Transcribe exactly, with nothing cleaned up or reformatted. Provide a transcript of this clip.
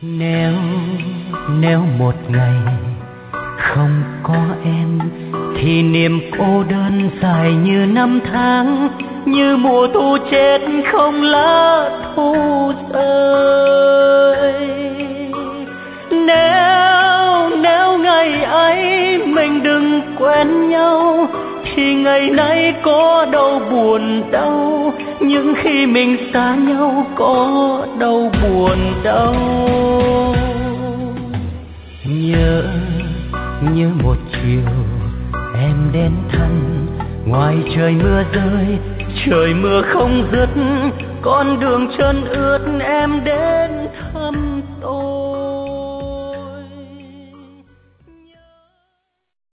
Nếu nếu một ngày không có em thì niềm cô đơn dài như năm tháng, như mùa thu chết không lá thu rơi. Nếu nếu ngày ấy mình đừng quen nhau thì ngày nay có đâu buồn đau, nhưng khi mình xa nhau có đâu buồn đau. Nhớ như một chiều em đến thăm, ngoài trời mưa rơi trời mưa không dứt, con đường chân ướt em đến thăm tôi.